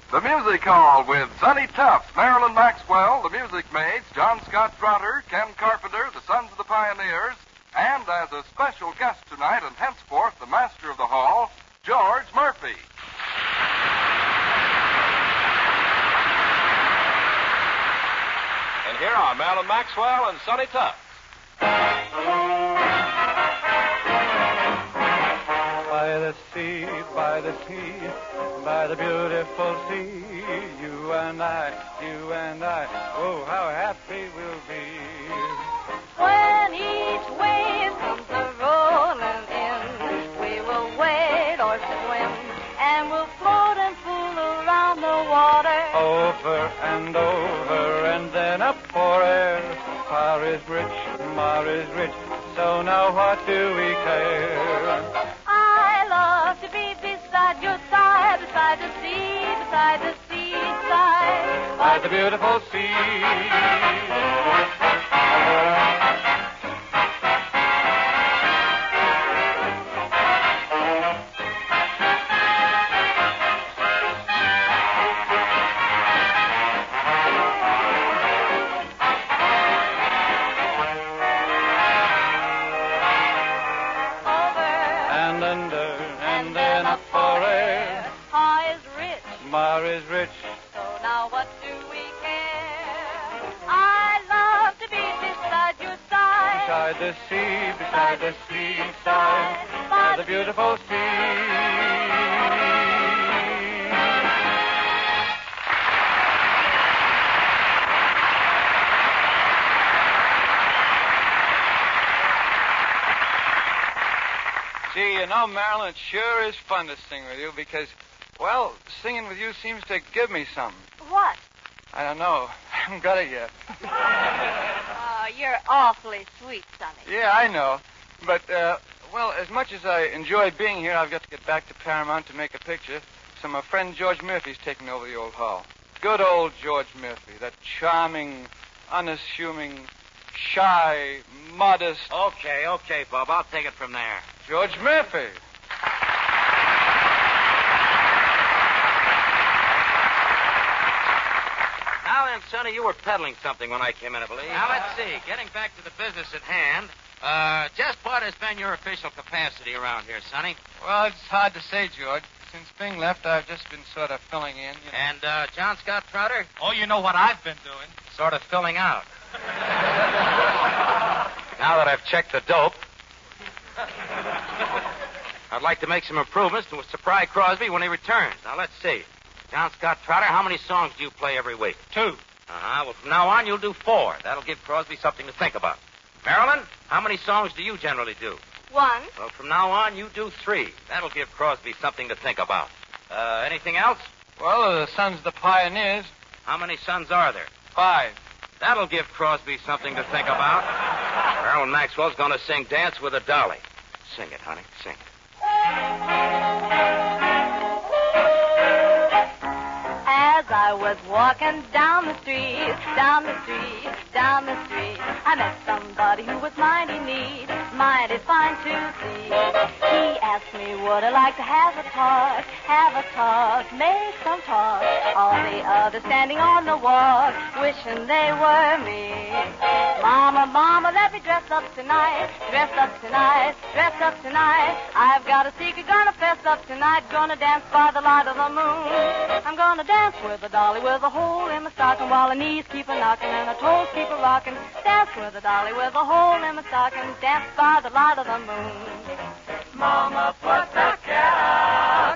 The Music Hall with Sonny Tufts, Marilyn Maxwell, the Music Maids, John Scott Trotter, Ken Carpenter, the Sons of the Pioneers, and as a special guest tonight and henceforth the master of the hall, George Murphy. And here are Marilyn Maxwell and Sonny Tufts. By the sea, by the sea, by the beautiful sea, you and I, oh, how happy we'll be. When each wave comes a-rolling in, we will wade or swim, and we'll float and fool around the water. Over and then up for air. Far is rich, Mar is rich, so now what do we care? I love to be beside your side, beside the seaside, by the beautiful sea. And then up for air. Mar is rich. Mar is rich. So now what do we care? I love to be beside your side. Beside the seaside, by the beautiful sea. Gee, you know, Marilyn, it sure is fun to sing with you because, well, singing with you seems to give me something. What? I don't know. I haven't got it yet. Oh, you're awfully sweet, Sonny. Yeah, I know. But, well, as much as I enjoy being here, I've got to get back to Paramount to make a picture. So my friend George Murphy's taking over the old hall. Good old George Murphy, that charming, unassuming, shy, modest... Okay, Bob. I'll take it from there. George Murphy. Now then, Sonny, you were peddling something when I came in, I believe. Now, let's see. Getting back to the business at hand, just what has been your official capacity around here, Sonny? Well, it's hard to say, George. Since Bing left, I've just been sort of filling in. You know. And John Scott Trotter? Oh, you know what I've been doing. Sort of filling out. Now that I've checked the dope, I'd like to make some improvements to surprise Crosby when he returns. Now, let's see. John Scott Trotter, how many songs do you play every week? 2. Uh-huh. Well, from now on, you'll do 4. That'll give Crosby something to think about. Marilyn, how many songs do you generally do? 1. Well, from now on, you do 3. That'll give Crosby something to think about. Anything else? Well, the Sons of the Pioneers. How many sons are there? 5. That'll give Crosby something to think about. Marilyn Maxwell's going to sing Dance with a Dolly. Sing it, honey. Sing it. As I was walking down the street, I met somebody who was mighty neat, mighty fine to see. He asked me, would I like to have a talk, make some talk. All the others standing on the walk, wishing they were me. Mama, let me dress up tonight. I've got a secret, gonna fess up tonight, gonna dance by the light of the moon. I'm gonna dance with a dolly with a hole in my stocking while her knees keep a knocking and her toes keep a rocking. Dance with a dolly with a hole in my stocking, dance by the light of the moon. Mama, put the cat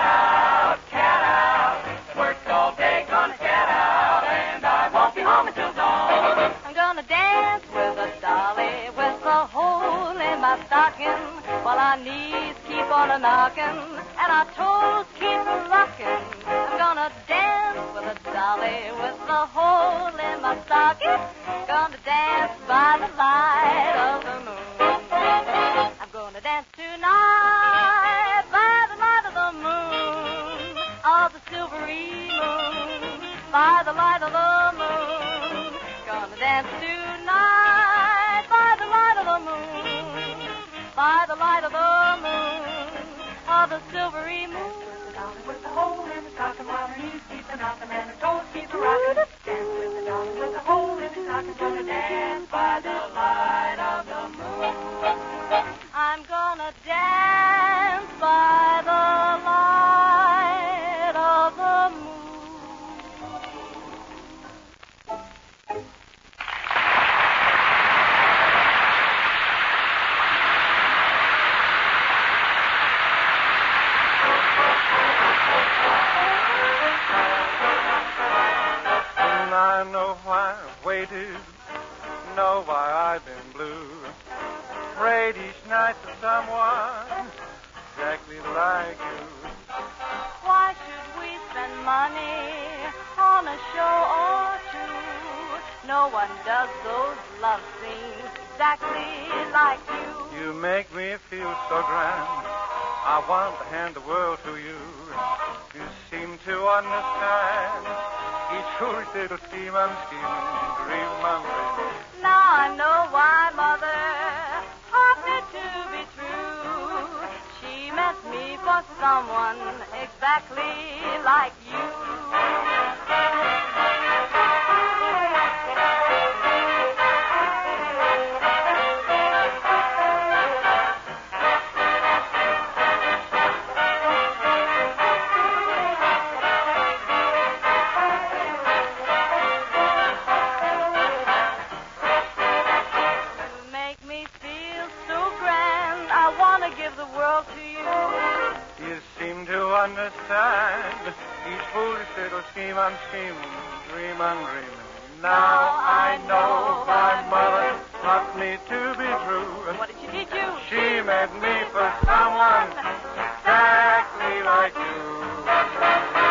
out. Worked all day, gonna get out, and I won't be home until dawn. I'm gonna dance with a dolly with a hole in my stocking while our knees keep on a knocking and our toes keep a rocking. I'm gonna dance with a dolly with a hole in my stocking. Gonna dance by the light of the moon. I'm gonna dance tonight by the light of the moon, of the silvery moon, by the light of the moon. Gonna dance tonight by the light of the moon, by the light of the moon, of the silvery moon. the dolly with the hole in the stocking while her knees keep a knocking and her toes keep a rocking. Dance with the dolly with the hole in the stocking. Gonna dance by the light of the moon. I'm gonna dance by the light of the moon. I know why I've waited, know why I've been blue. Prayed each night for someone exactly like you. Why should we spend money on a show or two? No one does those love scenes exactly like you. You make me feel so grand. I want to hand the world to you. You seem to understand each foolish little scheme I'm scheming, dream I'm dreaming. Now I know why Mother hoped it to be true. She meant me for someone exactly like you. Understand each foolish little scheme I'm scheming, dream I'm dreaming. Now I know my mother taught me to be true. What did she teach you? She meant me for someone exactly like you.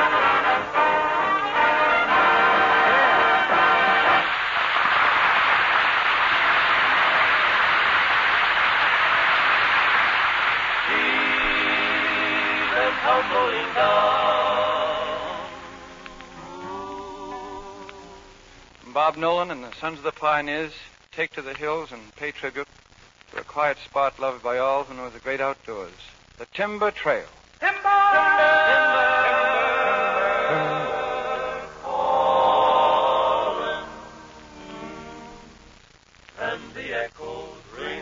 Tumbling down. Bob Nolan and the Sons of the Pioneers take to the hills and pay tribute to a quiet spot loved by all who know the great outdoors, the Timber Trail. Timber! Timber! Fallen, and the echoes ring,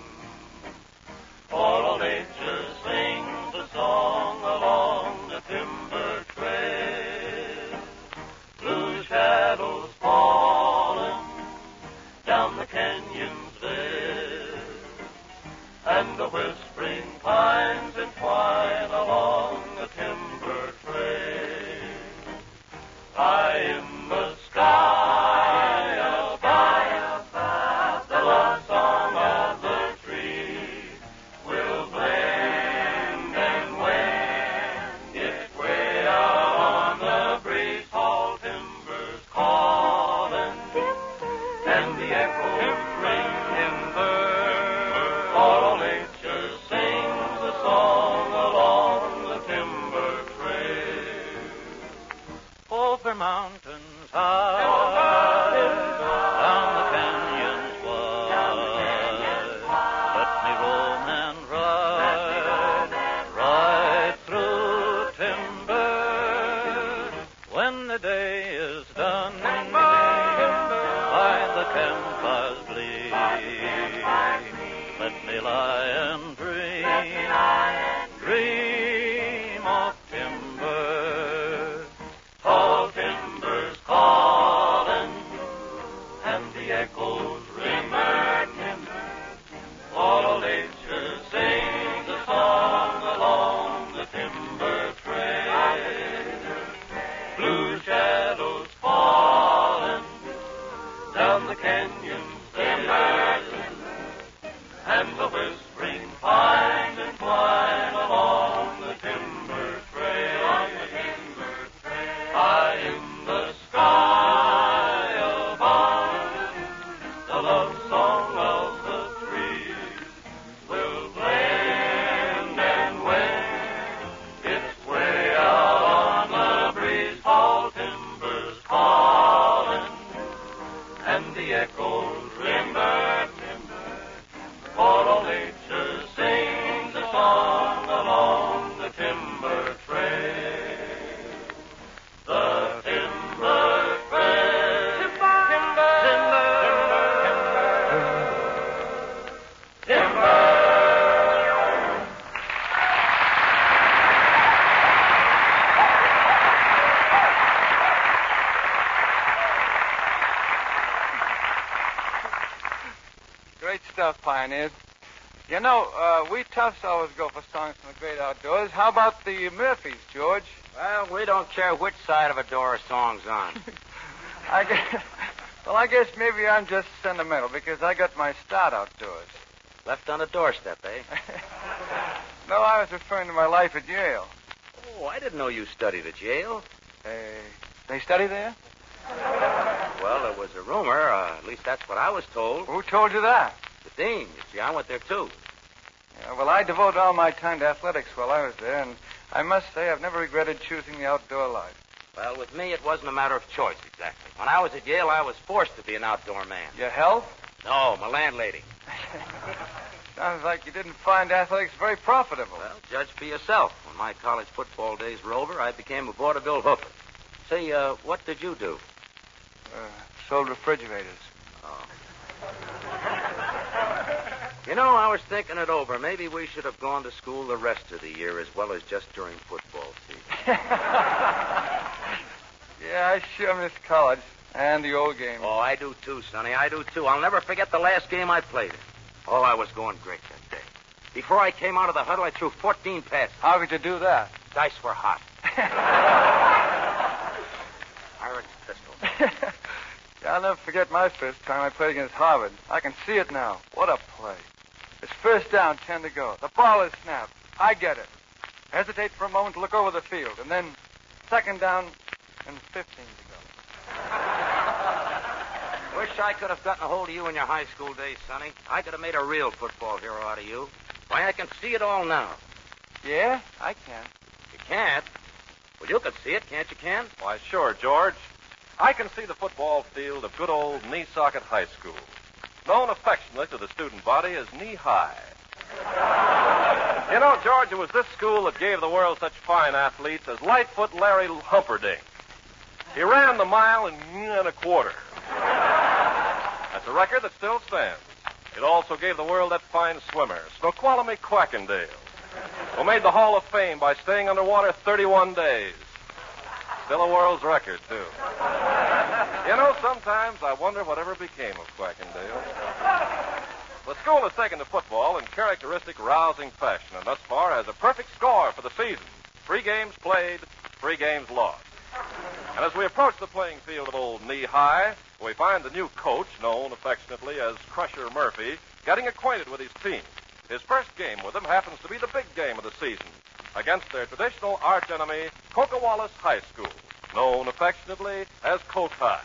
for all nature sings a song along the timber trail. Blue shadows falling down the canyon's veil, and the whispering pines entwine along the timber Pioneers. You know, we Toughs always go for songs from the great outdoors. How about the Murphys, George? Well, we don't care which side of a door a song's on. I guess maybe I'm just sentimental because I got my start outdoors. Left on the doorstep, eh? No, I was referring to my life at Yale. Oh, I didn't know you studied at Yale. They study there? Well, there was a rumor. At least that's what I was told. Who told you that? The dean. You see, I went there, too. Yeah, well, I devoted all my time to athletics while I was there, and I must say I've never regretted choosing the outdoor life. Well, with me, it wasn't a matter of choice, exactly. When I was at Yale, I was forced to be an outdoor man. Your health? No, my landlady. Sounds like you didn't find athletics very profitable. Well, judge for yourself. When my college football days were over, I became a vaudeville hooker. Say, what did you do? Sold refrigerators. Oh. You know, I was thinking it over. Maybe we should have gone to school the rest of the year as well as just during football season. Yeah, I sure miss college and the old game. Oh, I do too, Sonny. I do too. I'll never forget the last game I played in. Oh, I was going great that day. Before I came out of the huddle, I threw 14 passes. How could you do that? Dice were hot. Pirate's pistol. I'll never forget my first time I played against Harvard. I can see it now. What a play. It's first down, 10 to go. The ball is snapped. I get it. Hesitate for a moment to look over the field. And then second down and 15 to go. Wish I could have gotten a hold of you in your high school days, Sonny. I could have made a real football hero out of you. Why, I can see it all now. Yeah, I can. You can't? Well, you can see it, can't you, Ken? Why, sure, George. I can see the football field of good old Knee-Socket High School, known affectionately to the student body as Knee High. You know, George, it was this school that gave the world such fine athletes as Lightfoot Larry Humperdinck. He ran the mile in a quarter. That's a record that still stands. It also gave the world that fine swimmer, Snoqualmie Quackendale, who made the Hall of Fame by staying underwater 31 days. Still a world's record, too. You know, sometimes I wonder whatever became of Quackendale. The school has taken to football in characteristic rousing fashion, and thus far has a perfect score for the season. 3 games played, 3 games lost. And as we approach the playing field of old Knee High, we find the new coach, known affectionately as Crusher Murphy, getting acquainted with his team. His first game with them happens to be the big game of the season against their traditional archenemy, Cocowallace High School, known affectionately as Coach High.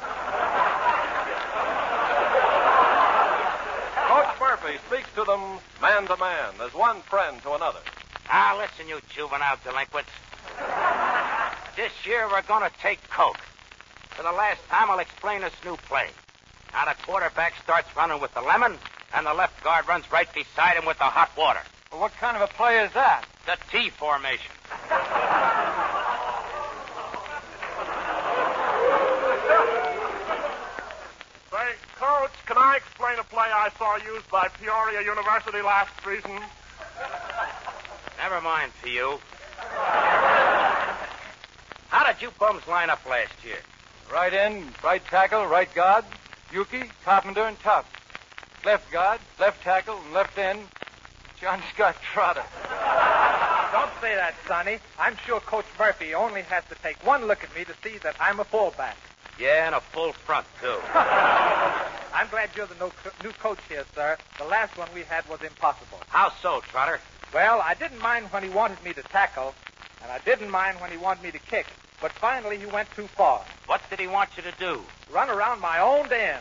Coach Murphy speaks to them man to man, as one friend to another. Ah, listen, you juvenile delinquents. This year we're going to take Coke. For the last time, I'll explain this new play. Now the quarterback starts running with the lemon, and the left guard runs right beside him with the hot water. Well, what kind of a play is that? The T formation. Say, Coach, can I explain a play I saw used by Peoria University last season? Never mind, P.U. How did you bums line up last year? Right end, right tackle, right guard, Yuki, Carpenter, and Tufts. Left guard, left tackle, and left end, John Scott Trotter. Don't say that, Sonny. I'm sure Coach Murphy only has to take one look at me to see that I'm a fullback. Yeah, and a full front, too. I'm glad you're the new coach here, sir. The last one we had was impossible. How so, Trotter? Well, I didn't mind when he wanted me to tackle, and I didn't mind when he wanted me to kick. But finally, he went too far. What did he want you to do? Run around my own end.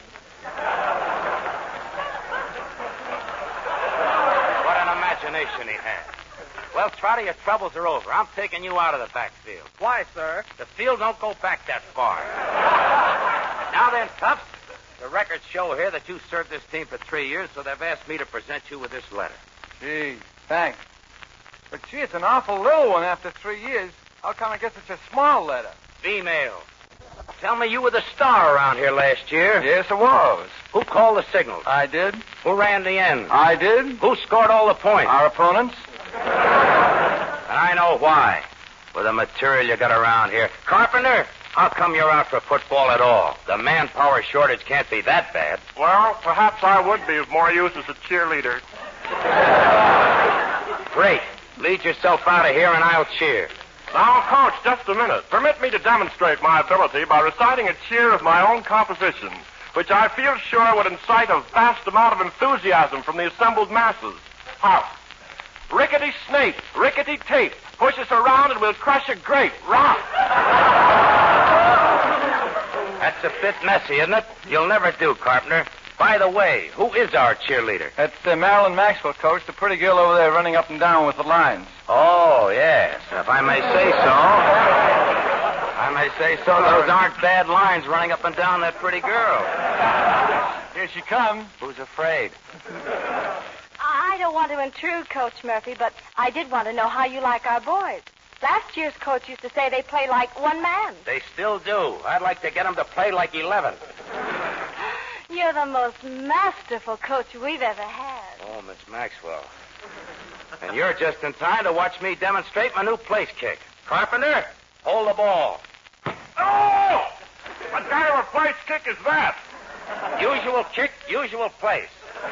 What an imagination he had. Well, Trotter, your troubles are over. I'm taking you out of the backfield. Why, sir? The field don't go back that far. Now then, Tufts, the records show here that you served this team for 3 years, so they've asked me to present you with this letter. Gee, thanks. But, gee, it's an awful little one after 3 years. How come I get such a small letter? Female. Tell me you were the star around here last year. Yes, I was. Who called the signals? I did. Who ran the ends? I did. Who scored all the points? Our opponents. And I know why. With the material you got around here. Carpenter, How come you're out for football at all? The manpower shortage can't be that bad. Well, perhaps I would be of more use as a cheerleader. Great. Lead yourself out of here and I'll cheer. Now, Coach, just a minute. Permit me to demonstrate my ability by reciting a cheer of my own composition, which I feel sure would incite a vast amount of enthusiasm from the assembled masses. How? Rickety snake, rickety tape, push us around and we'll crush a grape. Rock! That's a bit messy, isn't it? You'll never do, Carpenter. By the way, who is our cheerleader? That's Marilyn Maxwell, Coach, the pretty girl over there running up and down with the lines. Oh, yes. If I may say so. Those aren't bad lines running up and down that pretty girl. Here she comes. Who's afraid? I don't want to intrude, Coach Murphy, but I did want to know how you like our boys. Last year's coach used to say they play like one man. They still do. I'd like to get them to play like 11. You're the most masterful coach we've ever had. Oh, Miss Maxwell. And you're just in time to watch me demonstrate my new place kick. Carpenter, hold the ball. Oh! What kind of a place kick is that? Usual kick, usual place.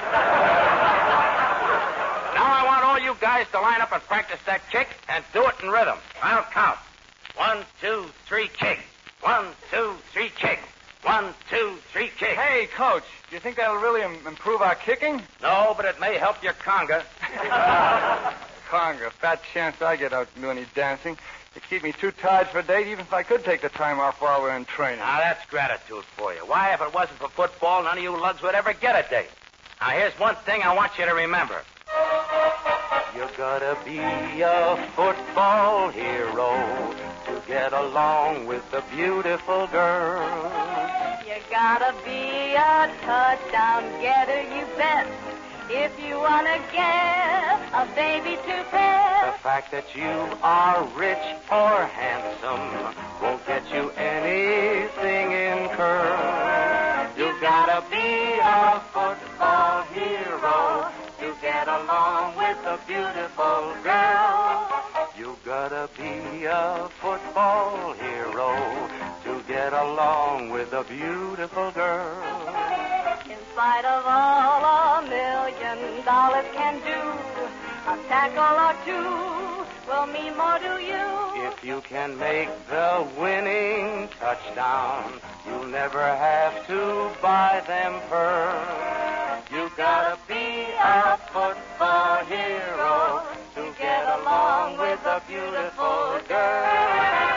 Now I want all you guys to line up and practice that kick and do it in rhythm. I'll count. 1, 2, 3, kick. 1, 2, 3, kick. 1, 2, 3, kick. Hey, Coach, do you think that'll really improve our kicking? No, but it may help your conga. Conga, fat chance I get out and do any dancing. They keep me too tired for a date, even if I could take the time off while we're in training. Now, that's gratitude for you. Why, if it wasn't for football, none of you lugs would ever get a date. Now, here's one thing I want you to remember. You gotta be a football hero to get along with the beautiful girl. You gotta be a touchdown getter, you bet, if you wanna get a baby to pet. The fact that you are rich or handsome won't get you anything in curl. You gotta be a football hero to get along with a beautiful girl. You gotta be a football hero to get along with a beautiful girl. In spite of all $1 million can do, a tackle or two will mean more to you. If you can make the winning touchdown, you'll never have to buy them pearls. You gotta be a football hero to get along with a beautiful girl.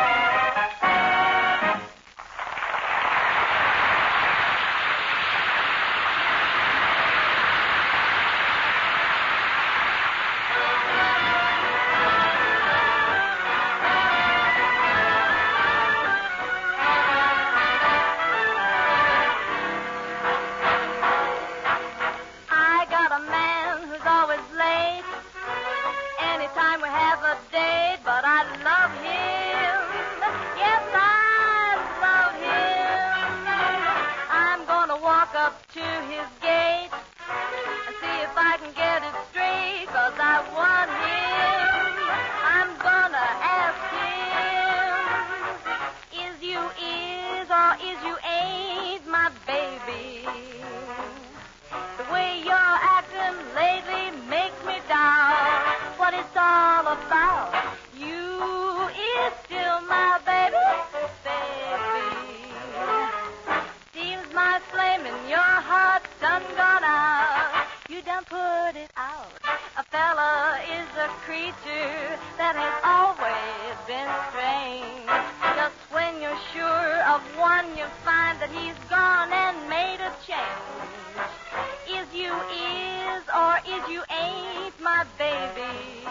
Creature that has always been strange. Just when you're sure of one, you find that he's gone and made a change. Is you is or is you ain't my baby?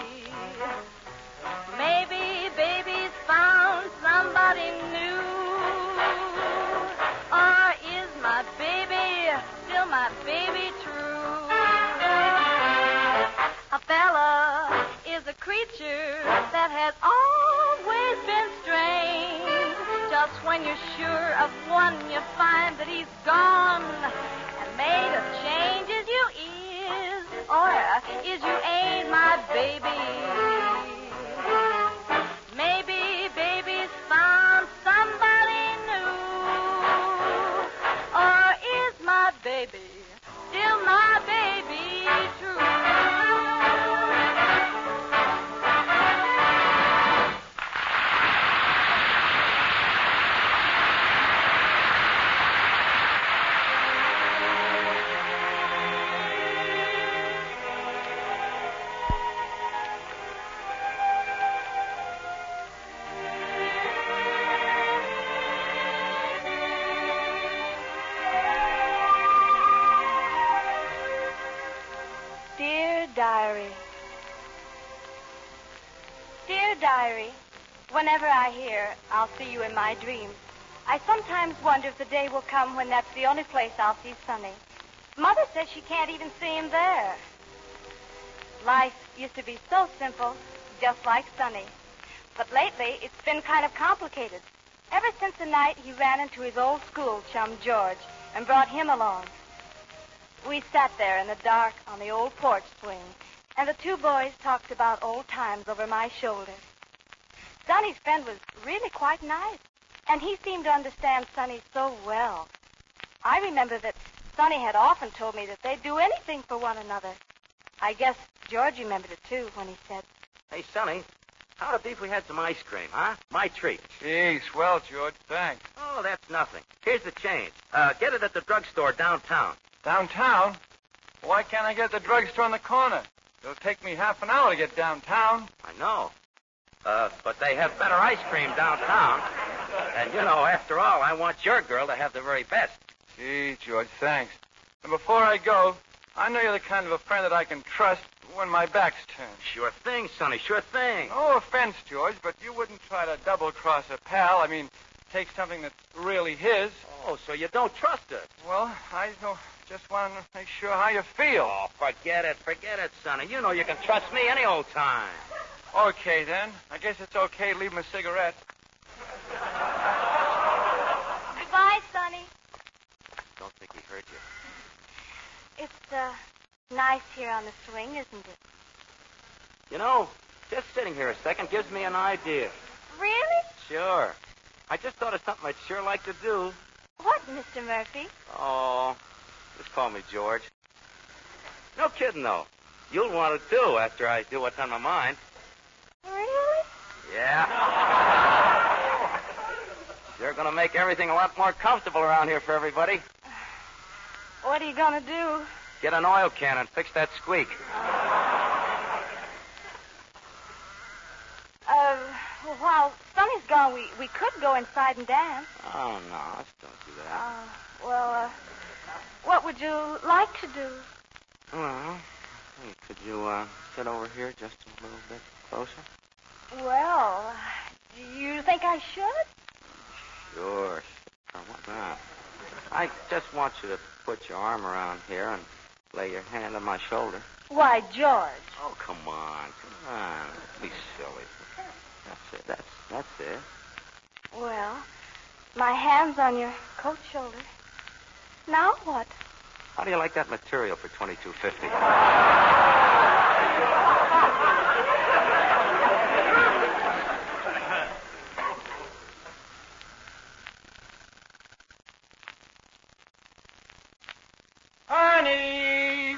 Maybe baby's found somebody new. Or is my baby still my baby true? A fella is a creature that has always been strange. Just when you're sure of one, you find that he's gone and made a change. Is you is or is you ain't my baby? Maybe baby's found somebody diary. Whenever I hear, I'll see you in my dreams. I sometimes wonder if the day will come when that's the only place I'll see Sonny. Mother says she can't even see him there. Life used to be so simple, just like Sonny. But lately, it's been kind of complicated. Ever since the night he ran into his old school chum, George, and brought him along. We sat there in the dark on the old porch swing, and the two boys talked about old times over my shoulder. Sonny's friend was really quite nice, and he seemed to understand Sonny so well. I remember that Sonny had often told me that they'd do anything for one another. I guess George remembered it, too, when he said, Hey, Sonny, how'd it be if we had some ice cream, huh? My treat. Gee, swell, George. Thanks. Oh, that's nothing. Here's the change. Get it at the drugstore downtown. Downtown? Why can't I get the drugstore on the corner? It'll take me half an hour to get downtown. I know. But they have better ice cream downtown. And, after all, I want your girl to have the very best. Gee, George, thanks. And before I go, I know you're the kind of a friend that I can trust when my back's turned. Sure thing, Sonny, sure thing. No offense, George, but you wouldn't try to double-cross a pal. I mean, take something that's really his. Oh, so you don't trust us? Well, I just want to make sure how you feel. Oh, forget it, Sonny. You know you can trust me any old time. Okay, then. I guess it's okay to leave him a cigarette. Goodbye, Sonny. Don't think he heard you. It's, nice here on the swing, isn't it? Just sitting here a second gives me an idea. Really? Sure. I just thought of something I'd sure like to do. What, Mr. Murphy? Oh, just call me George. No kidding, though. You'll want it, too, after I do what's on my mind. Really? Yeah. You're going to make everything a lot more comfortable around here for everybody. What are you going to do? Get an oil can and fix that squeak. While Sonny's gone, we could go inside and dance. Oh, no, let's don't do that. What would you like to do? Well, hey, could you sit over here just a little bit closer? Well, do you think I should? Sure. What not? I just want you to put your arm around here and lay your hand on my shoulder. Why, George. Oh, come on. Don't be silly. That's it. That's it. Well, my hand's on your coat shoulder. Now what? How do you like that material for $22.50? Honey!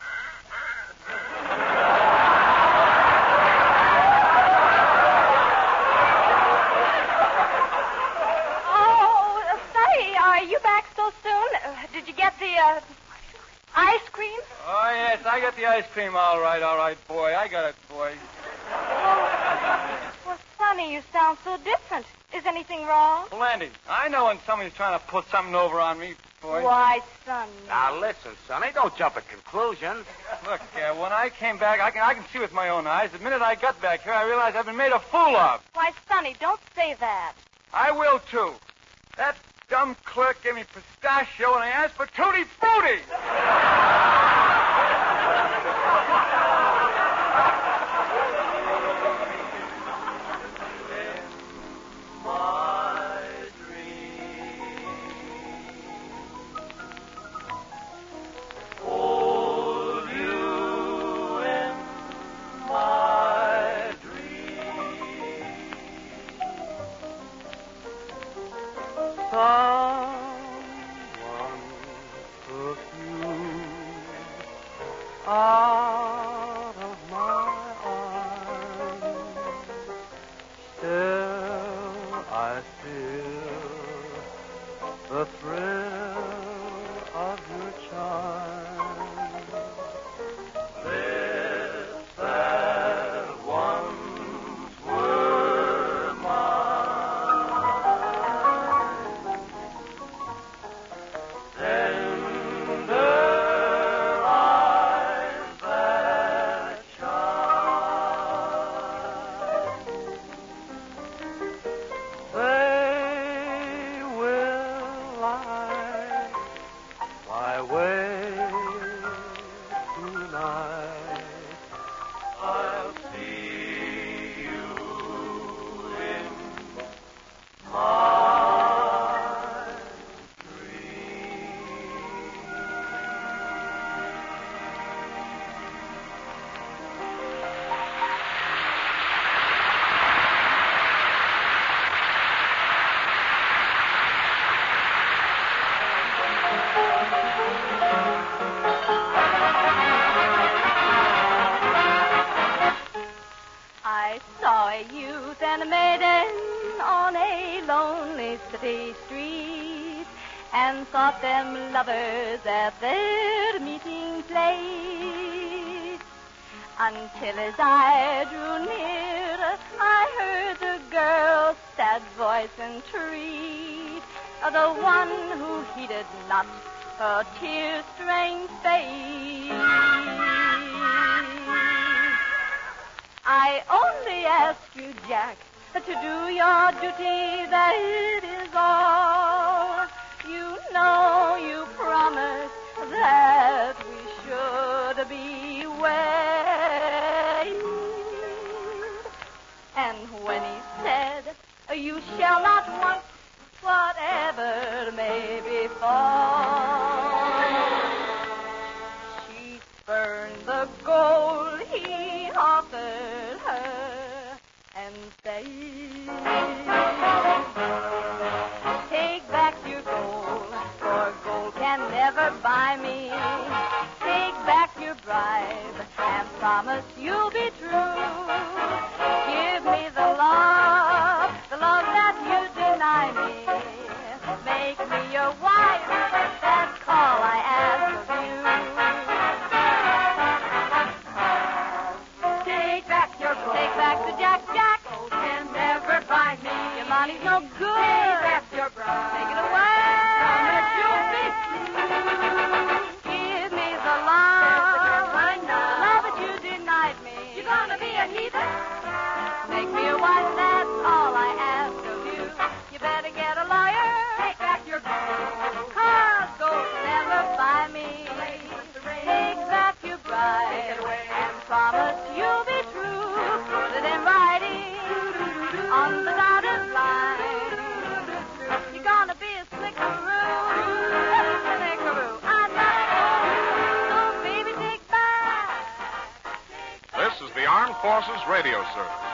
Oh, Sonny, are you back so soon? Did you get the, ice cream? Oh, yes, I got the ice cream all right, boy. I got it, boy. Well, Sonny, you sound so different. Is anything wrong? Plenty. I know when somebody's trying to put something over on me, boy. Why, Sonny? Now, listen, Sonny, don't jump at conclusions. Look, when I came back, I can see with my own eyes. The minute I got back here, I realized I've been made a fool of. Why, Sonny, don't say that. I will, too. That dumb clerk gave me pistachio, and I asked for Tutti Frutti. Out of my arms, still I feel the thrill of your charm. Lips that once were mine, tender eyes that shine. saw a youth and a maiden on a lonely city street and thought them lovers at their meeting place. Until as I drew near, I heard the girl's sad voice entreat, the one who heeded not her tear-stained face. I only ask you, Jack, to do your duty, that is all. You know you promised that we should be wed. And when he said, you shall not want whatever may befall, she spurned the gold he offered her and said, take back your gold, for gold can never buy me. Take back your bribe and promise you'll be true. Give me the love that you deny me. Make me your wife, that's all I ask of you. Take back your gold. Take back the Jack. Gold can never buy me. Your money's no good. Take back your bride. Take it away. Promise you'll be true. Give me the love that you denied me. You're gonna be a heathen. Make me a wife, that's all I ask of you. You better get a lawyer. Take back your gold. 'Cause gold can never buy me. Take back your bride. Take it away. And promise you'll be true. Put it in writing on the dotted line. You're gonna be a slickaroo. I'm not a fool. So baby, take back. This is the Armed Forces Radio Service.